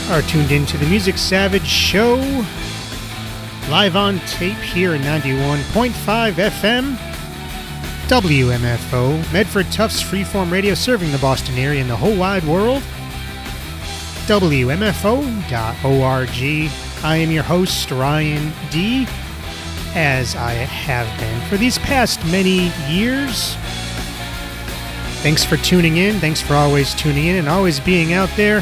are tuned into the Music Savage Show, live on tape here at 91.5 FM, WMFO, Medford Tufts Freeform Radio, serving the Boston area and the whole wide world, WMFO.org. I am your host, Ryan D., as I have been for these past many years. Thanks for tuning in. Thanks for always tuning in and always being out there.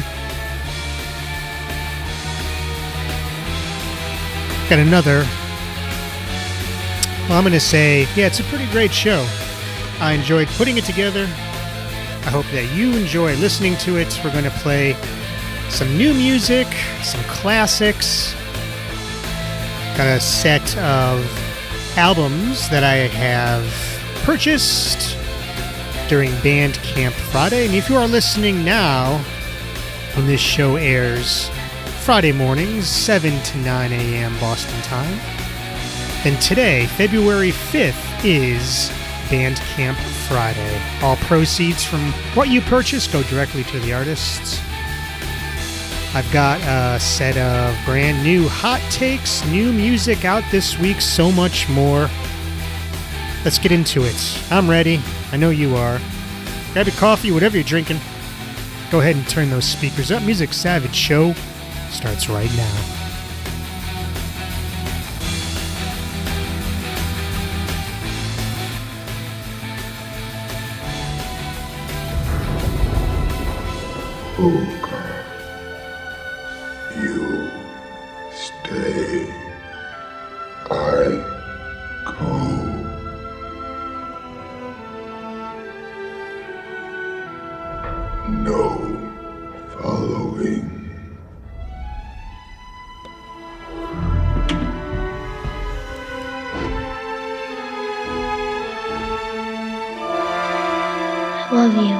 Got another, well, I'm going to say, yeah, it's a pretty great show. I enjoyed putting it together. I hope that you enjoy listening to it. We're going to play some new music, some classics. Got a set of albums that I have purchased during Bandcamp Friday. And if you are listening now, when this show airs Friday mornings, 7 to 9 a.m. Boston time, then today, February 5th, is Bandcamp Friday. All proceeds from what you purchase go directly to the artists. I've got a set of brand new hot takes, new music out this week, so much more. Let's get into it. I'm ready. I know you are. Grab your coffee, whatever you're drinking. Go ahead and turn those speakers up. Music Savage Show starts right now. Booker, you stay. I go. No following. I love you.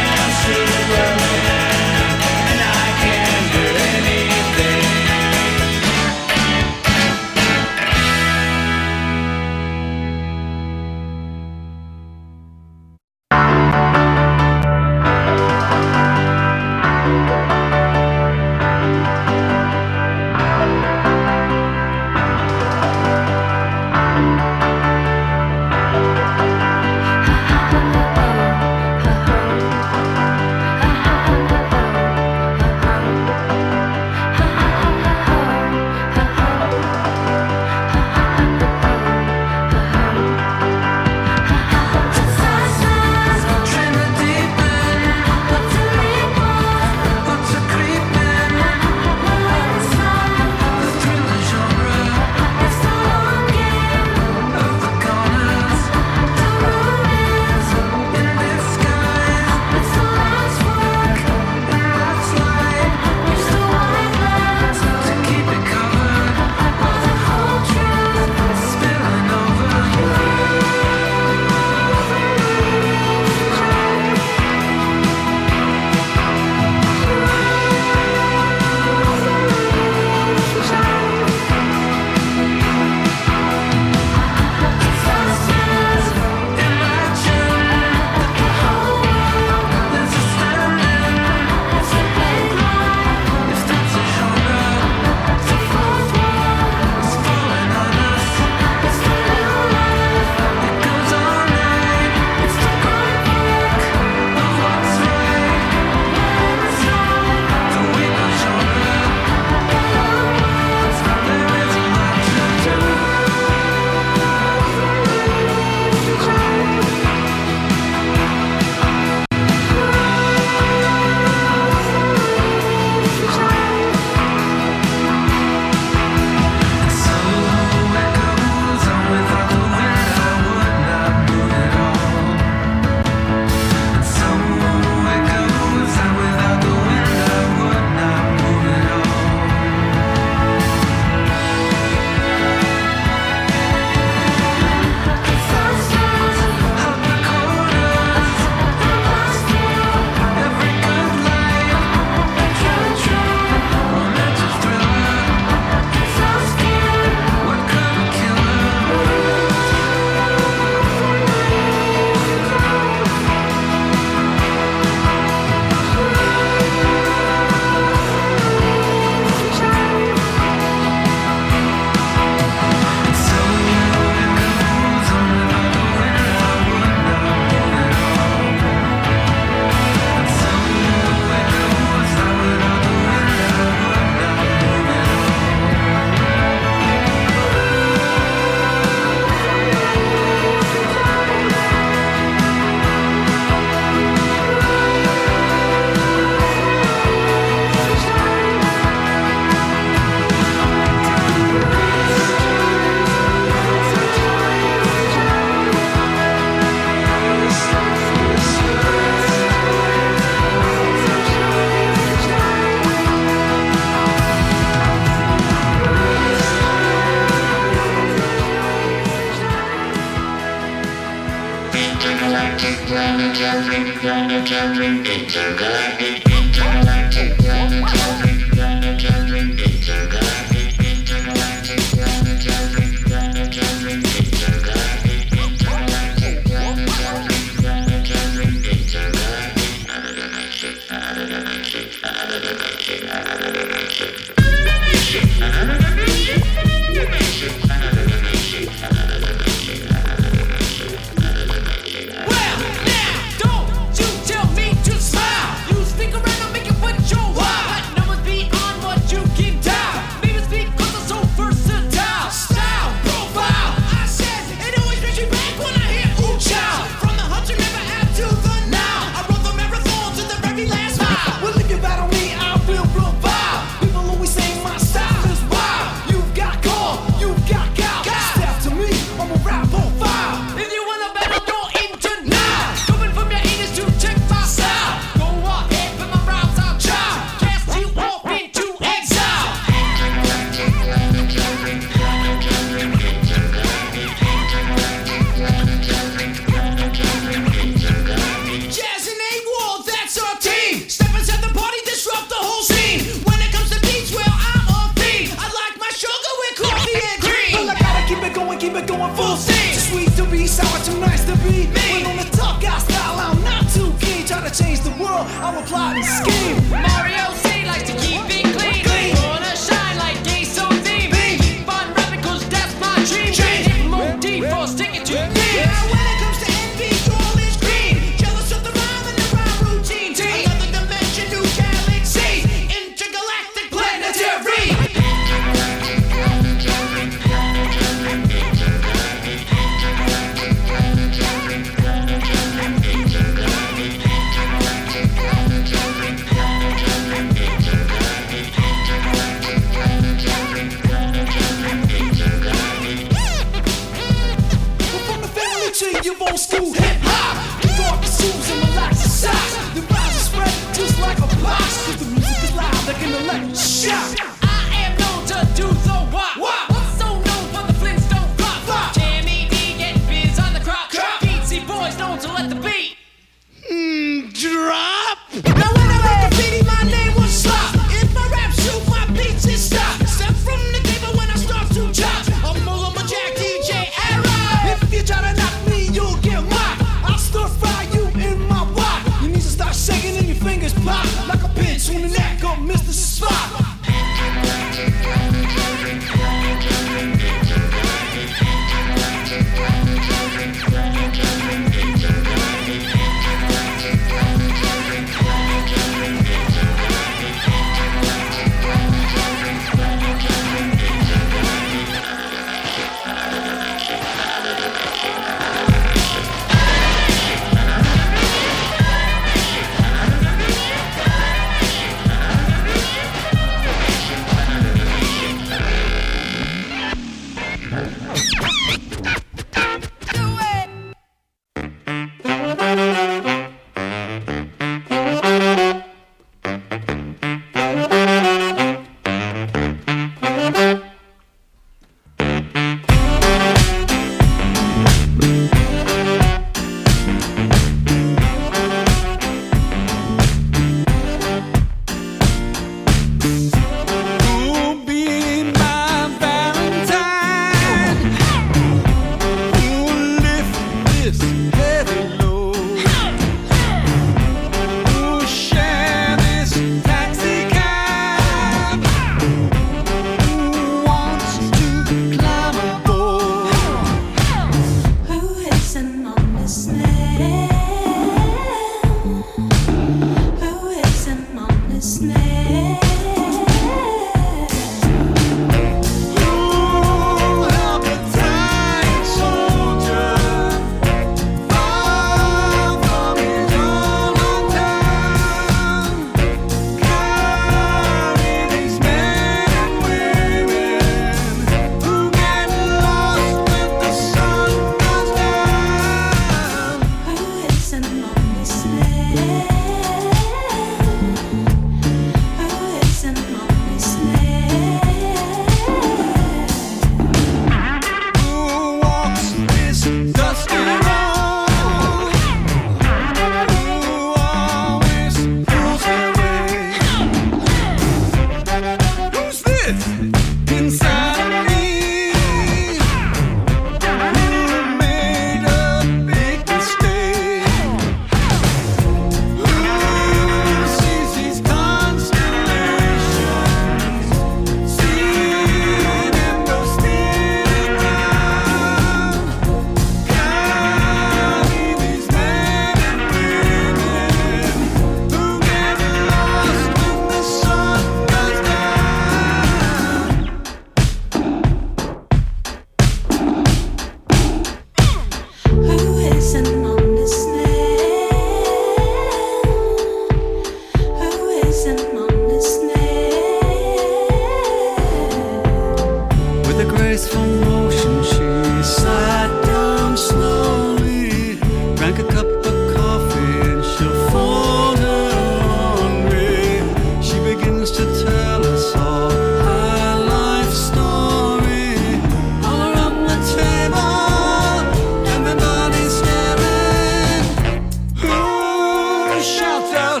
shout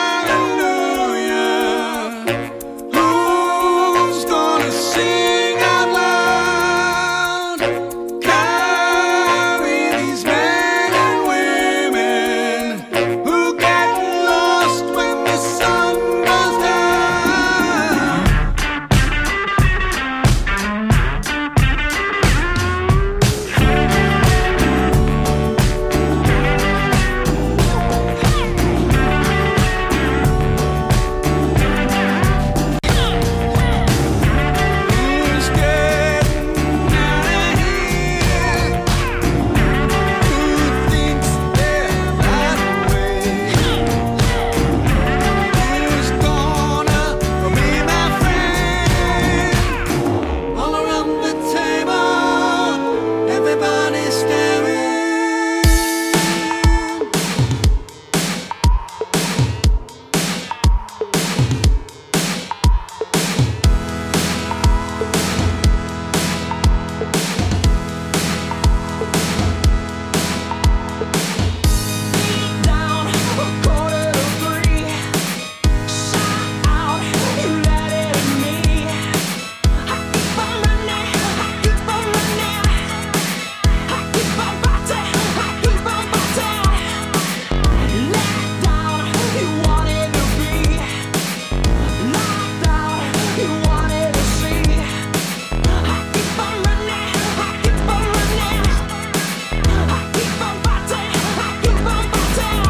hallelujah? Who's gonna sing out loud? Carry these men and women who get lost when the sun goes down. Who's getting out of here? Who thinks they're that way? Who's gonna be my friend? All around the table, everybody's staring. Down a quarter to three, shout out, you let it in me. I keep on running, I keep on running, I keep on fighting, I keep on fighting. Let down, you wanted to be locked out, you wanted to see. I keep on running, I keep on running, I keep on fighting, I keep on fighting.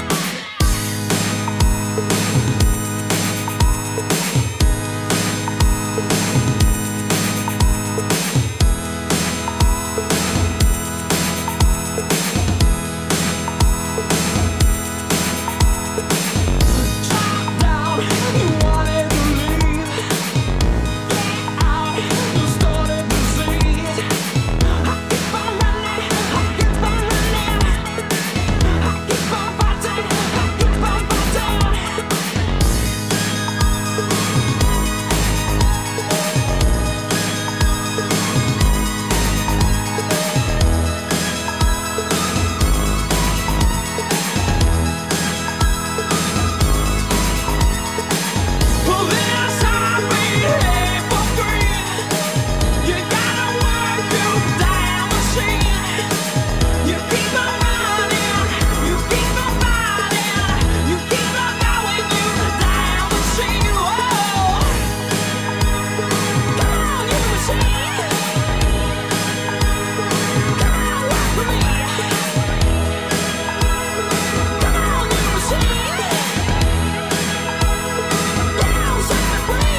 Drop down, you wanted to leave. Get out, you started to see. I keep on running, I keep on running, I keep on fighting, I keep on fighting. Well, this heartbeat for free. You gotta work your damn machine. You keep on running, you keep on fighting, you keep on going, you damn machine. Whoa, come on, you machine. Come on, work for me. Come on, you machine. Come on, set me free.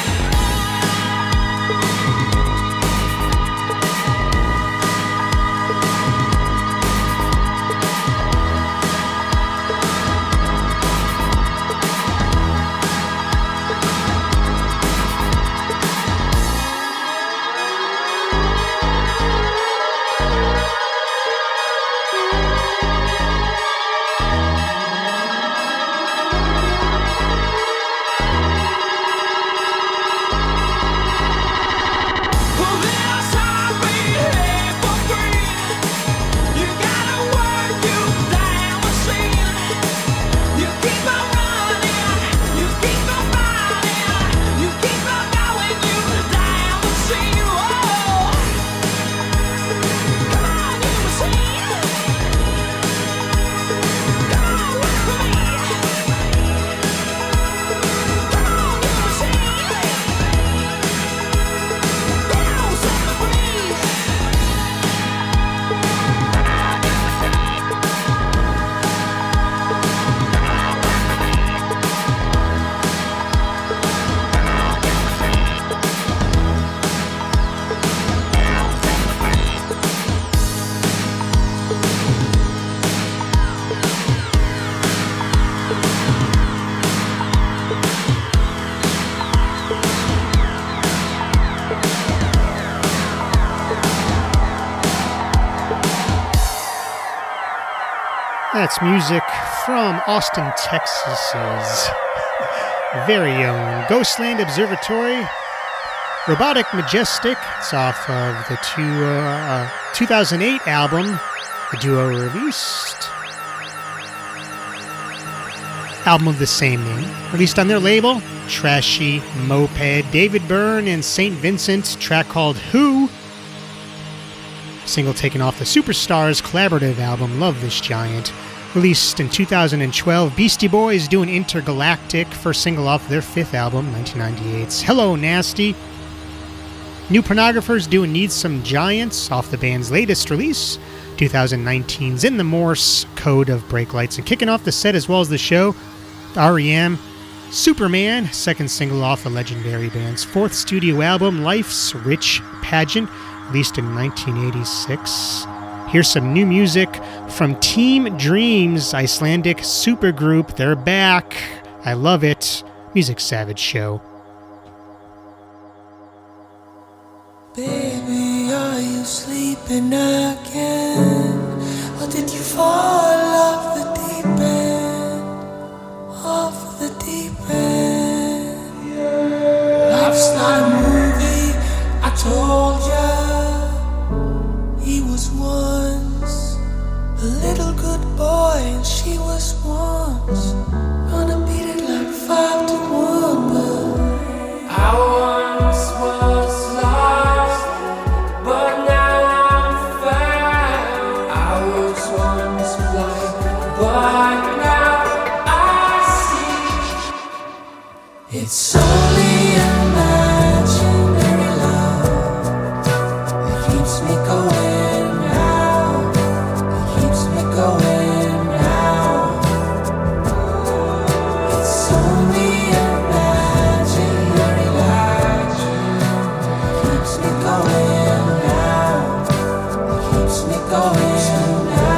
Well, this heartbeat for free. You gotta work your damn machine. You keep on running, you keep on fighting, you keep on going, you damn machine. Whoa, come on, you machine. Come on, work for me. Come on, you machine. Come on, set me free. That's music from Austin, Texas's very own Ghostland Observatory. Robotic Majestic. It's off of the 2008 album, The Duo Released. album of the same name, released on their label, Trashy Moped. David Byrne and St. Vincent, track called Who, single taken off the Superstars collaborative album Love This Giant, released in 2012. Beastie Boys doing Intergalactic, first single off their fifth album, 1998's Hello Nasty. New Pornographers doing Need Some Giants off the band's latest release, 2019's In the Morse Code of Brake Lights. And kicking off the set as well as the show, R.E.M. Superman, second single off the legendary band's fourth studio album, Life's Rich Pageant, released in 1986. Here's some new music from Team Dreams, Icelandic supergroup. They're back. I love it. Music Savage Show. Baby, are you sleeping again? Or did you fall off the deep end? Off the deep end. Life's not a movie, I told ya. He was once a little good boy, and she was once gonna beat it like 5-1, but I once was lost, but now I'm found. I was once blind, but now I see. It's only imaginary love that keeps me going now. It keeps me going now. It's only imaginary love that keeps me going now. It keeps me going now.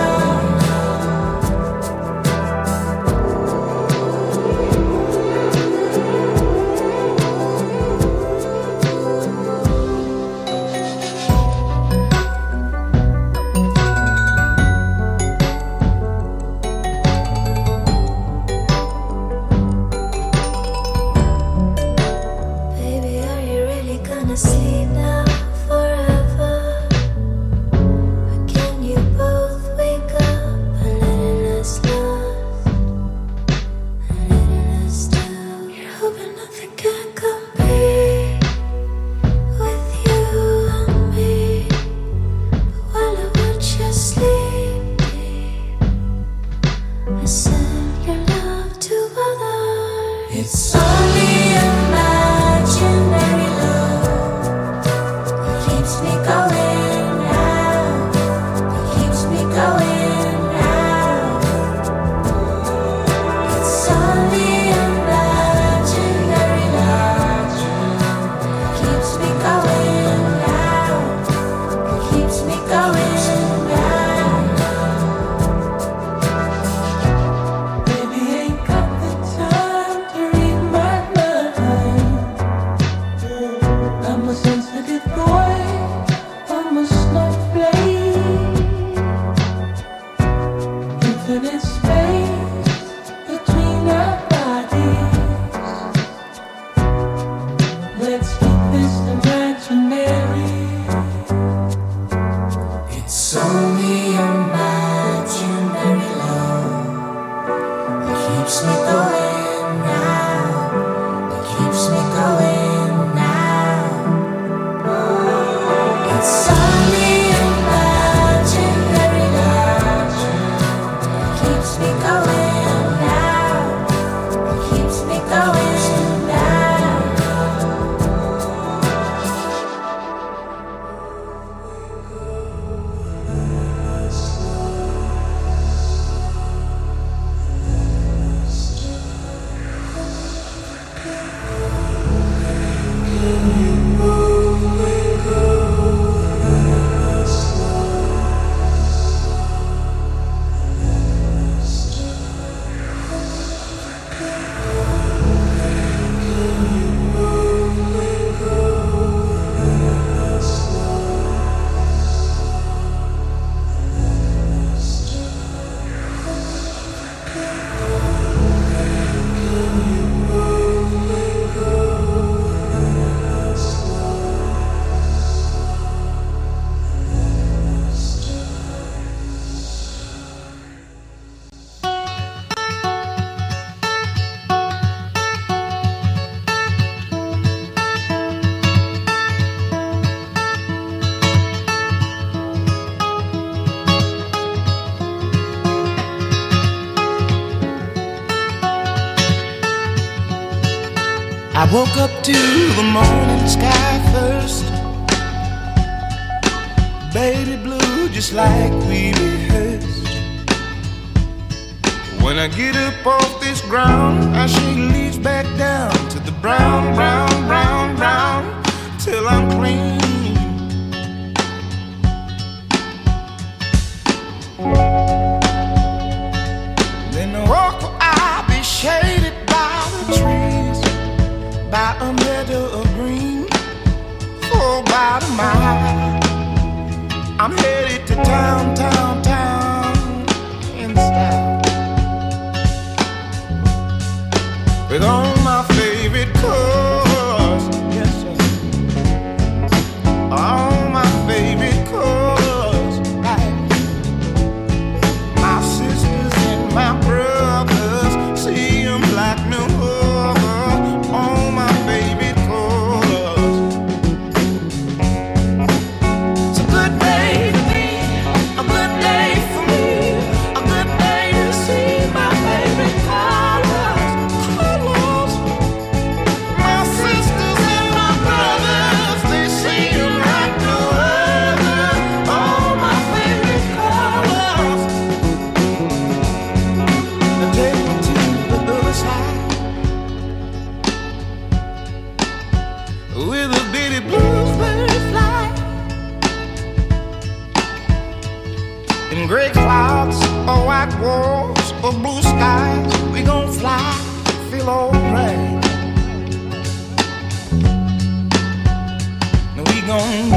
Baby, are you really gonna sleep now forever? Or can you both wake up a little less lost, a little less down? You're hoping nothing can compete with you and me. But while I watch you sleep deep, I send your love to others. It's only imaginary love that keeps me going now. That keeps me going now. It's only imaginary love that keeps me going now. That keeps me going now. Baby, ain't got the time to read my mind. I'm a sensitive boy, I'm a snowflake. Infinite space between our bodies. Let's keep this imaginary. It's only imaginary love that keeps me going now. That keeps me going now. It's only imaginary love that keeps me going now. That keeps me going now. I woke up to the morning sky first, baby blue just like we rehearsed. When I get up off this ground, I shake leaves back down to the brown, brown, brown, brown, till I'm clean. Then walk I'll be shaded by the trees, by a meadow of green, for about a mile. I'm headed to town, town, town, in style, with all my favorite colors, yes sir, all my favorite colors, right? My sisters and my brothers, see them like no other, all my favorite colors. It's a good day to be, a good day for me, a good day to see my favorite colors, colors. My sisters and my brothers, they see them like no other, all my favorite colors. Now take me to the other side, with a bitty bluebird fly, in gray clouds or white walls or blue skies, we gon' fly, feel alright. Now we gon'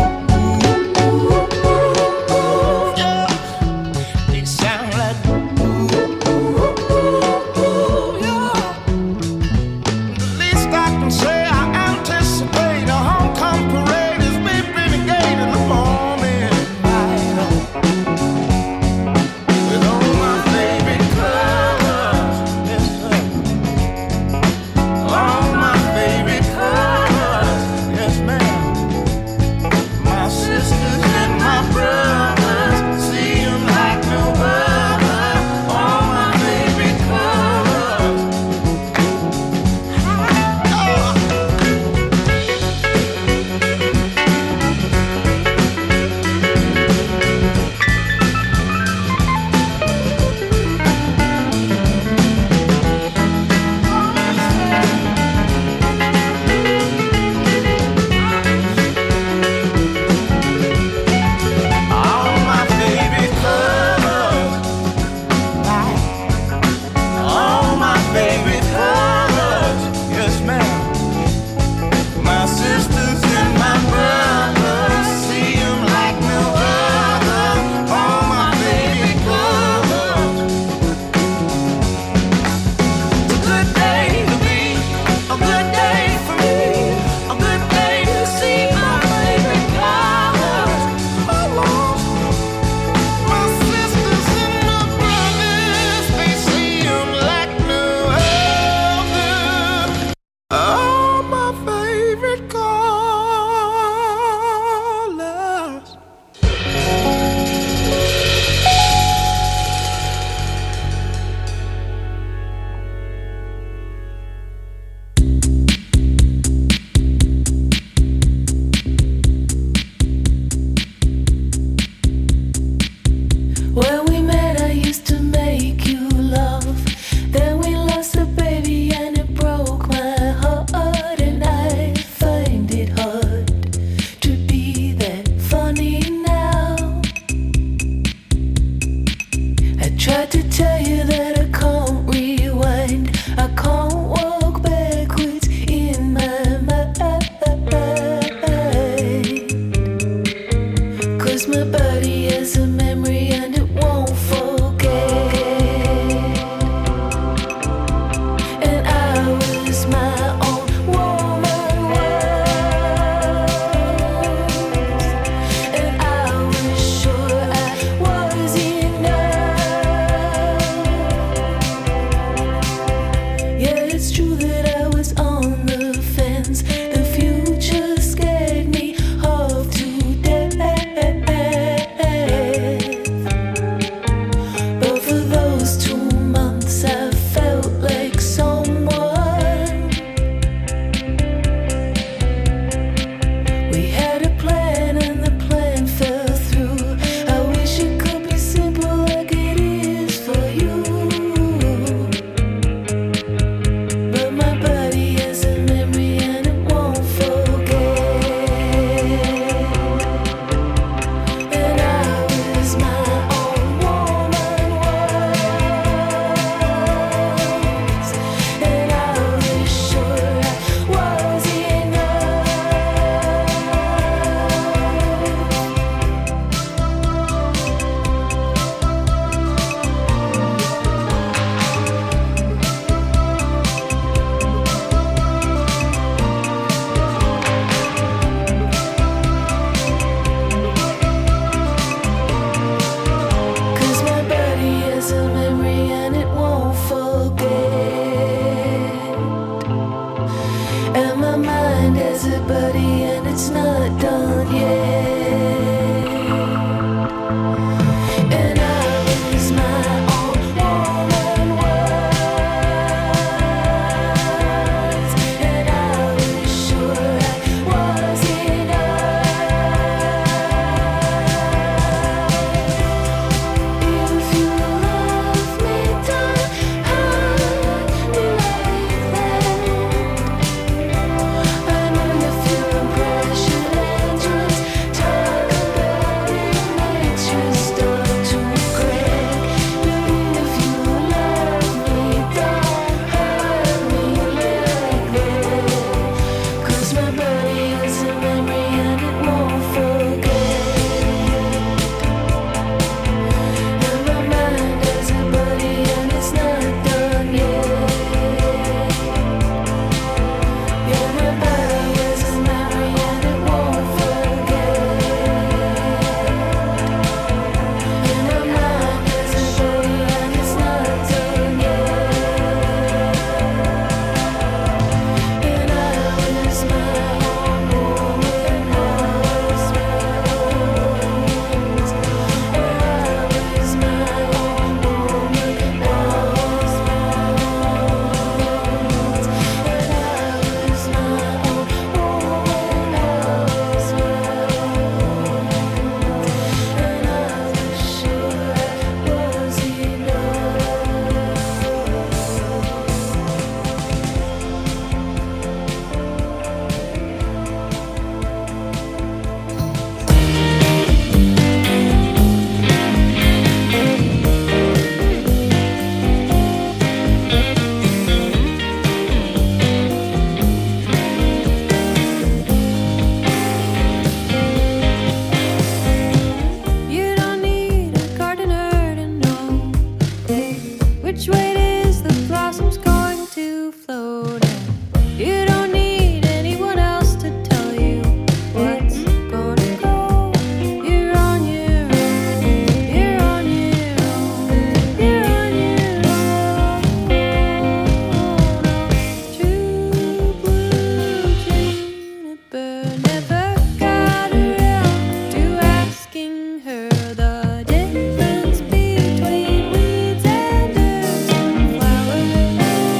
yeah. They sound like yeah. The least I can say, I anticipate a homecoming parade as we renegade in the morning light, with all my favorite colors, yes sir, all my favorite colors, yes ma'am. My sisters and my brothers, see them like no other, all my favorite colors. All my favorite colors, all my favorite colors, yes ma'am. My sisters and my brothers, see them like no other, all my favorite colors. It's a good day to be, a good day for me, a good day to see my favorite colors, colors. My sisters and my brothers, they see them like no other, all my favorite colors. When we met, I used to make you love. Then we lost a baby and it broke my heart. And I find it hard to be that funny now. I tried to tell you that I can't rewind, I can't walk backwards in my mind. 'Cause my body has a memory and it won't forget. And I was my own woman once, and I was sure I was enough. Yeah, it's true that I was on the fence. The future scared me half to death. But for those 2 months I felt like someone. float. And you don't need anyone else to tell you what's gonna go. You're on your own. You're on your own. You're on your own. True blue juniper never got around to asking her the difference between weeds and earth and flowers.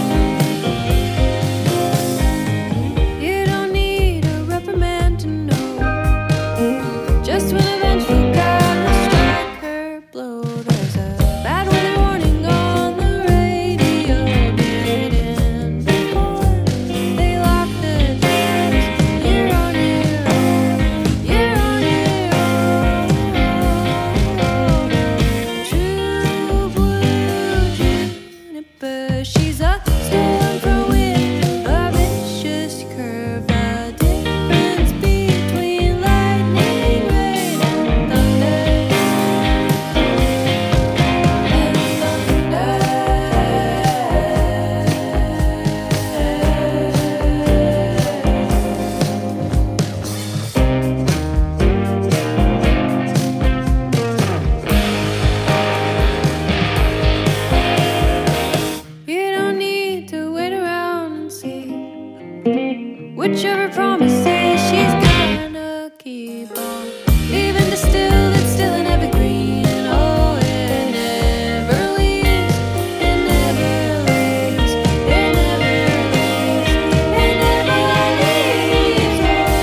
You don't need a reprimand to know just when a vengeful God will strike her blow. There's a bad weather warning on the radio. Get it in before they lock the doors. You're on your own. You're on your own. True blue juniper. She's a storm for wind, a vicious curve, a difference between lightning, rain, and thunder. You don't need to wait around and see whichever promises she's gonna keep on. Even distilled, it's still an evergreen. Oh, it never leaves. It never leaves. It never leaves. It never leaves.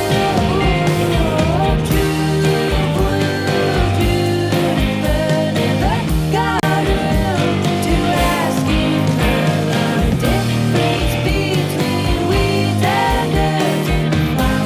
Oh, true blue juniper never got around to asking her the difference between weeds and earth and flowers.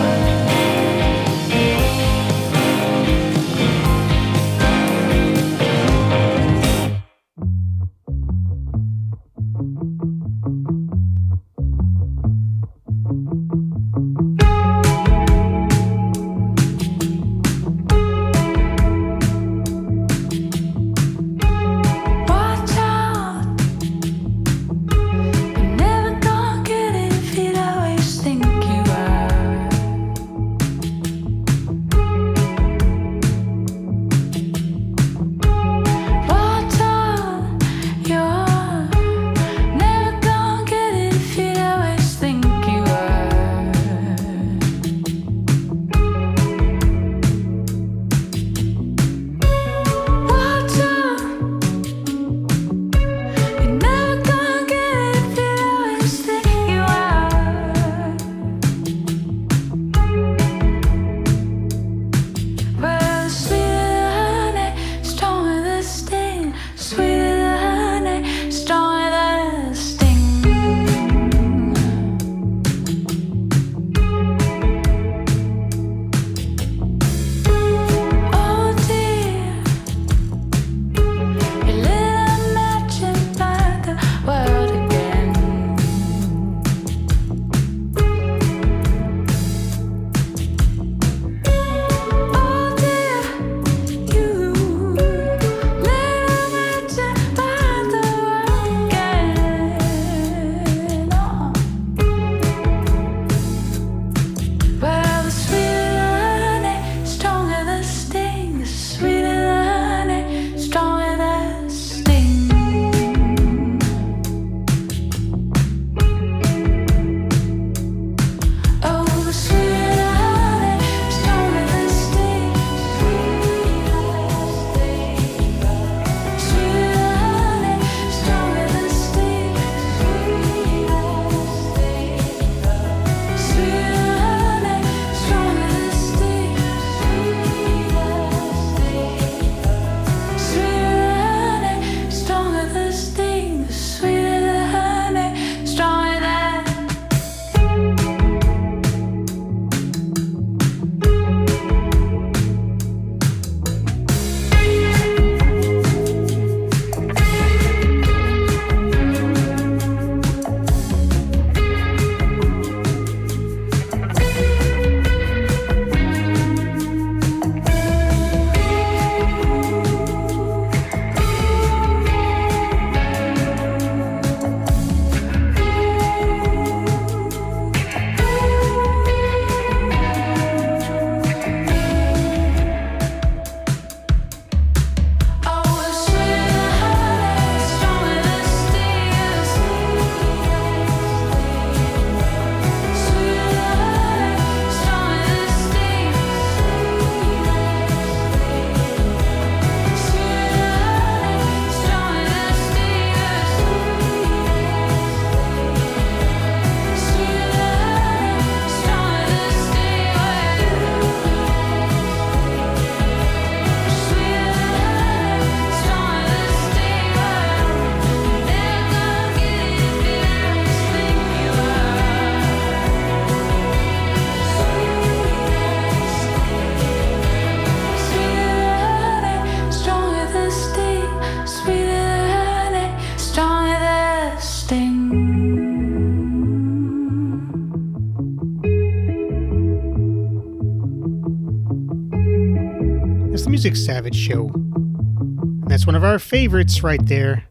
Music Savage Show. And that's one of our favorites right there.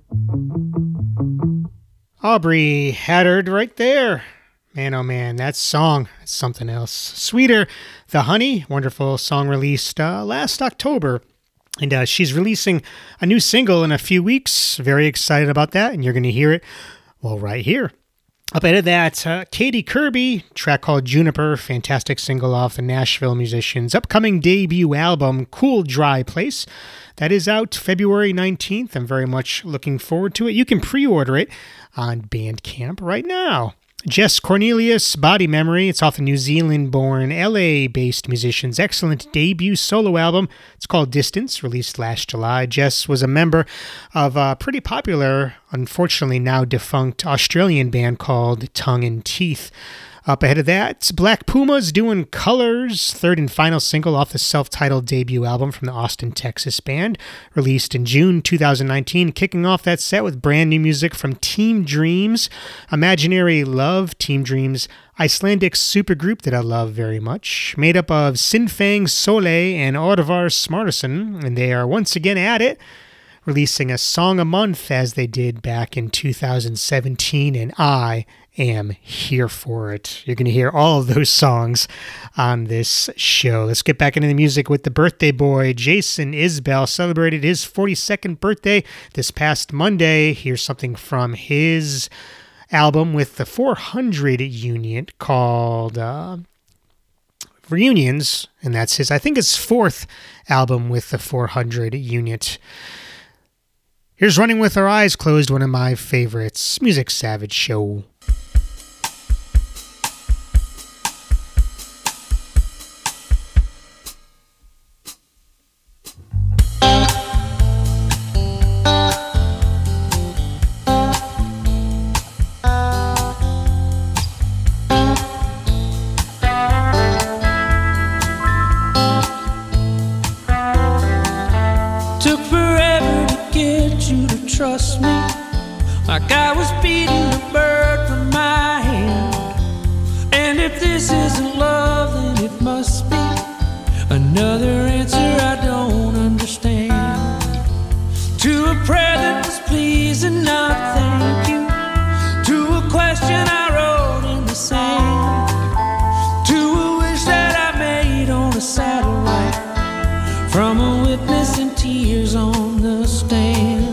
Aubrey Haddard right there. Man, oh man, that song is something else. Sweeter, The Honey, wonderful song released last October. And she's releasing a new single in a few weeks. Very excited about that, and you're going to hear it, well, right here. Up ahead of that, Katie Kirby, track called Juniper, fantastic single off the Nashville musicians' upcoming debut album, Cool Dry Place. That is out February 19th. I'm very much looking forward to it. You can pre-order it on Bandcamp right now. Jess Cornelius, Body Memory. It's off the New Zealand-born, LA-based musician's excellent debut solo album. It's called Distance, released last July. Jess was a member of a pretty popular, unfortunately now defunct, Australian band called Tongue and Teeth. Up ahead of that, Black Pumas doing Colors, third and final single off the self-titled debut album from the Austin, Texas band, released in June 2019. Kicking off that set with brand new music from Team Dreams, Imaginary Love. Team Dreams, Icelandic supergroup that I love very much, made up of Sinfang Sole and Orvar Smarterson, and they are once again at it, releasing a song a month as they did back in 2017, and I am here for it. You're going to hear all of those songs on this show. Let's get back into the music with the birthday boy. Jason Isbell celebrated his 42nd birthday this past Monday. Here's something from his album with the 400 unit called Reunions, and that's his, I think his fourth album with the 400 unit. Here's Running With Our Eyes Closed, one of my favorites. Music Savage Show. Trust me, like I was beating a bird from my hand. And if this isn't love, then it must be another answer I don't understand. To a prayer that was please and not thank you. To a question I wrote in the sand. To a wish that I made on a satellite. From a witness and tears on the stand.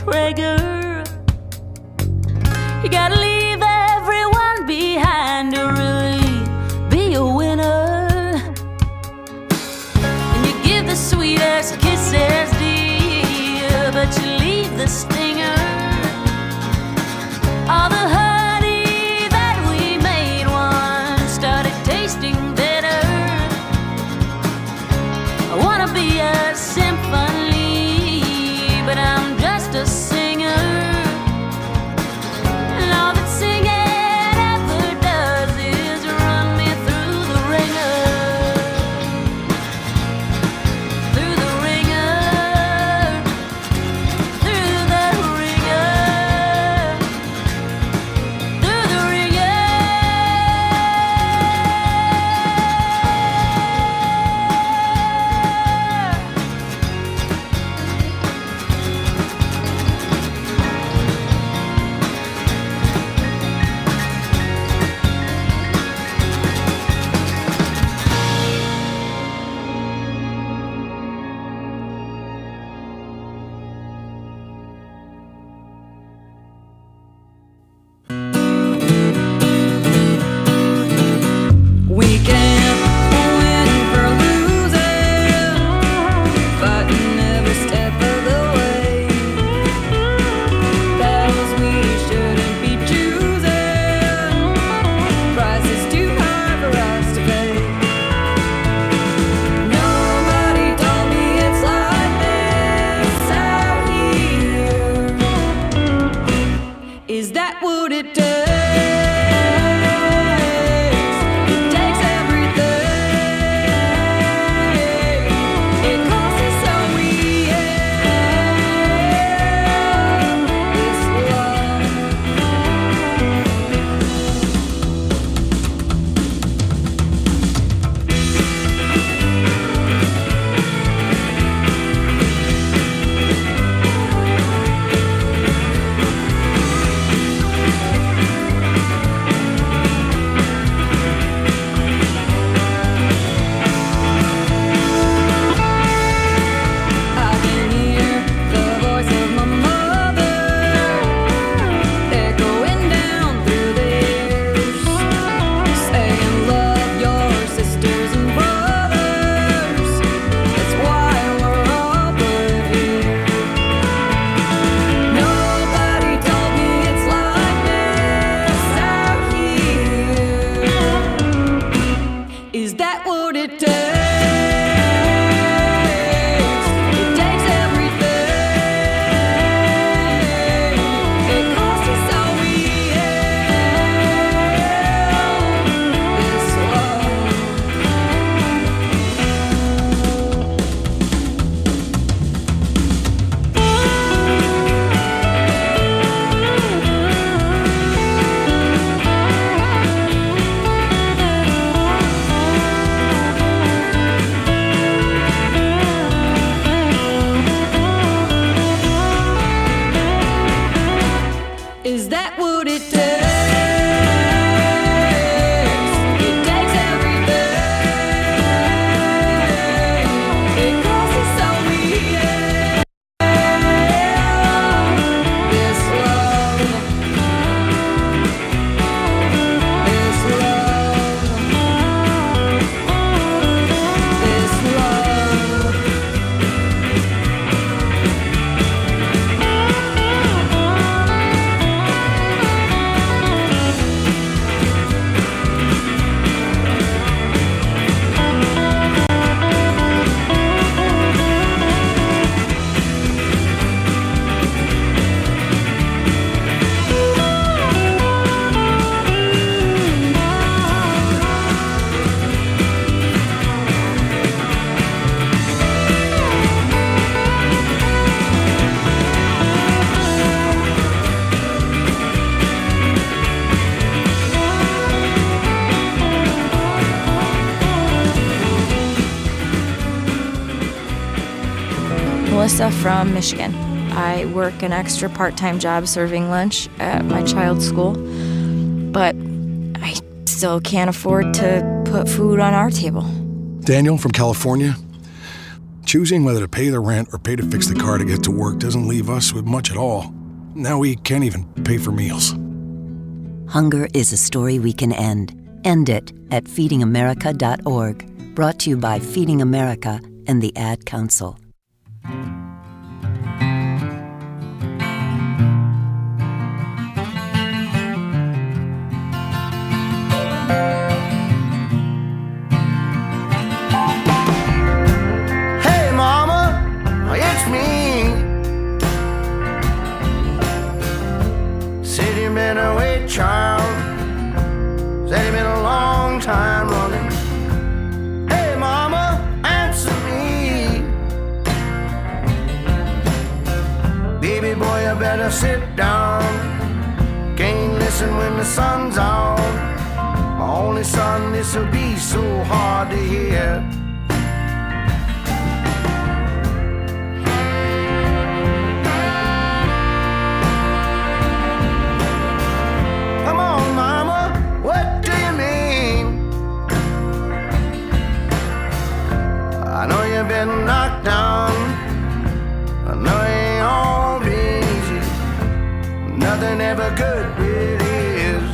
Traeger. You gotta leave everyone behind to really be a winner. And you give the sweetest kisses, dear, but you leave the stinger. All the honey that we made once started tasting bitter. I wanna be a symphony, but I'm just a singer. And all that singing ever does is run me through the ringer. Through the ringer. Through the ringer. Through the ringer. We can't win for losing, fighting every step of the way. Battles we shouldn't be choosing, prices too high for us to pay. Nobody told me it's like this out here. Is that what it takes? It takes everything. It costs us so we end this love. I can hear the voice of my mother echoing down through the years, saying love your sisters and brothers. That's why we're all put here. Nobody told me it's like this out here. Is that what it takes? It takes everything. It costs us so we end this love. Is that what it takes? It takes everything. It costs us so we end this love. This love. This love. Melissa from Michigan. I work an extra part-time job serving lunch at my child's school, but I still can't afford to put food on our table. Daniel from California. Choosing whether to pay the rent or pay to fix the car to get to work doesn't leave us with much at all. Now we can't even pay for meals. Hunger is a story we can end. End it at feedingamerica.org. Brought to you by Feeding America and the Ad Council. Hey, Mama, it's me. Said you've been away, child. Said you've been a long time running. Hey, Mama, answer me. Baby boy, you better sit down. Can't listen when the sun's out. My only son, this'll be so hard to hear. Come on, Mama, what do you mean? I know you've been knocked down. I know it ain't all been easy. Nothing ever good really is.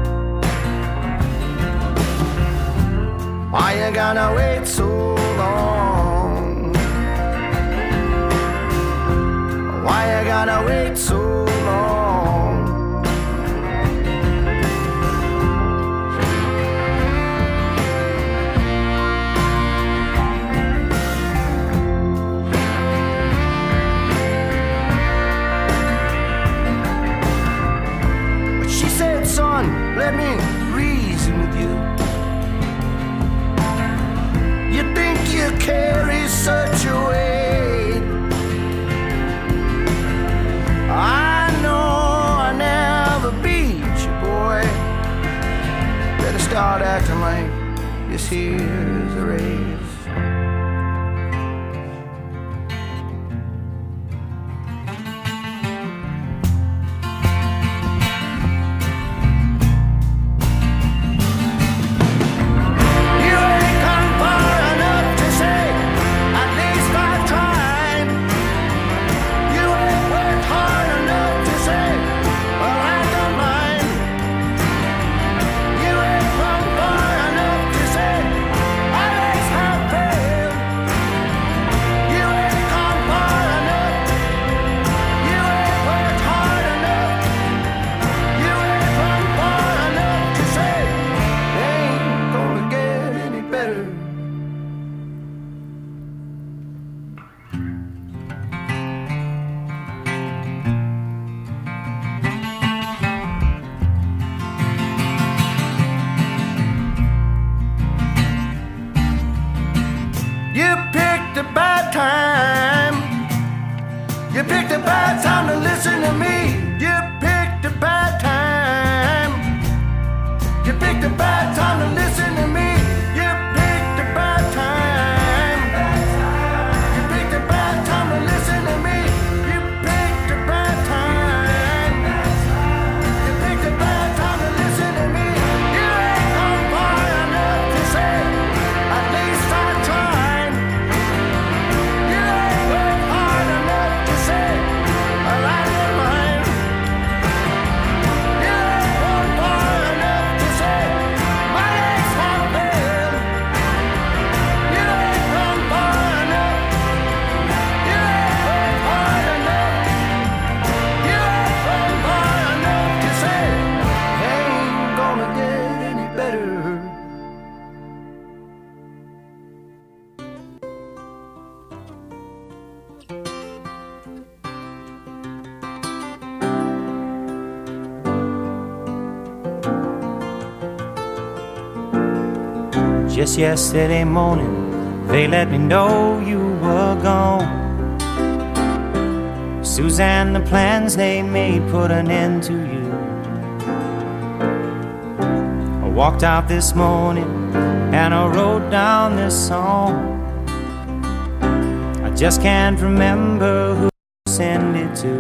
Why you gotta wait so long? Why you gotta wait so long? But she said, son, let me reason with you. You think you carry such a weight? I know I never beat you, boy. Better start acting like this here's a race. You ain't come far enough to say, at least I tried. You ain't worked hard enough to say, well, I don't mind. You ain't come far enough to say, at least I failed. You ain't come far enough. You ain't worked hard enough. You ain't come far enough to say, it ain't gonna get any better. You picked a bad time. You picked a bad time to listen to me. You picked a bad time. You picked a bad time to listen to me. You picked a bad time. You picked a bad time to listen to me. You picked a bad time. You picked a bad time to listen to me. You ain't come far enough to say, at least I tried. You ain't worked hard enough to say, well, I didn't mind. You ain't gone far enough to say, my legs have failed. You ain't gone far enough. You ain't worked hard enough. You ain't gone far enough to say, ain't gonna get any better. Just yesterday morning, they let me know you were gone. Suzanne, the plans they made put an end to you. I walked out this morning and I wrote down this song. I just can't remember who to send it to.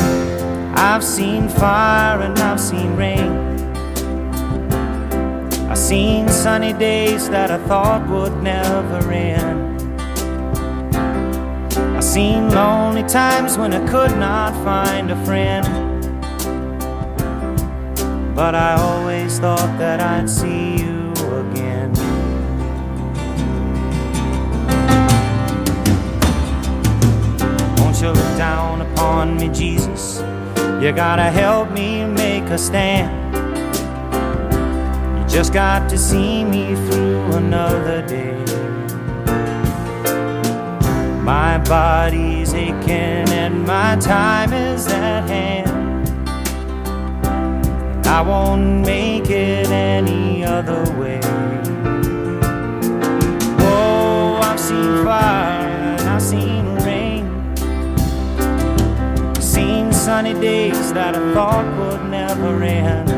I've seen fire and I've seen rain. I seen sunny days that I thought would never end. I seen lonely times when I could not find a friend. But I always thought that I'd see you again. Won't you look down upon me, Jesus? You gotta help me make a stand. You just got to see me through another day. My body's aching and my time is at hand. I won't make it any other way. Oh, I've seen fire and I've seen rain. Seen sunny days that I thought would never end.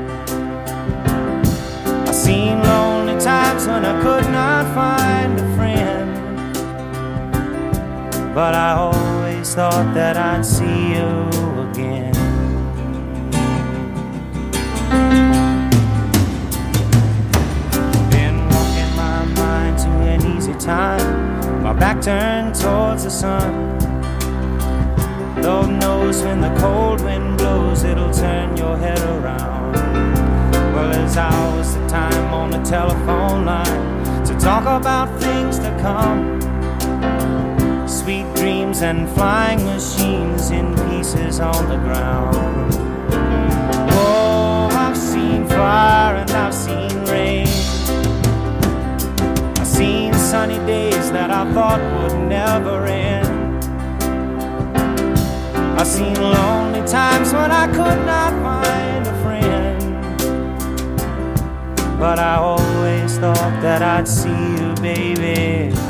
I've seen lonely times when I could not find a friend. But I always thought that I'd see you again. Been walking my mind to an easy time, my back turned towards the sun. Lord knows when the cold wind blows, it'll turn your head around. Well, there's hours of time on the telephone line to talk about things to come. Sweet dreams and flying machines in pieces on the ground. Oh, I've seen fire and I've seen rain. I've seen sunny days that I thought would never end. I've seen lonely times when I could not find a friend. But I always thought that I'd see you, baby.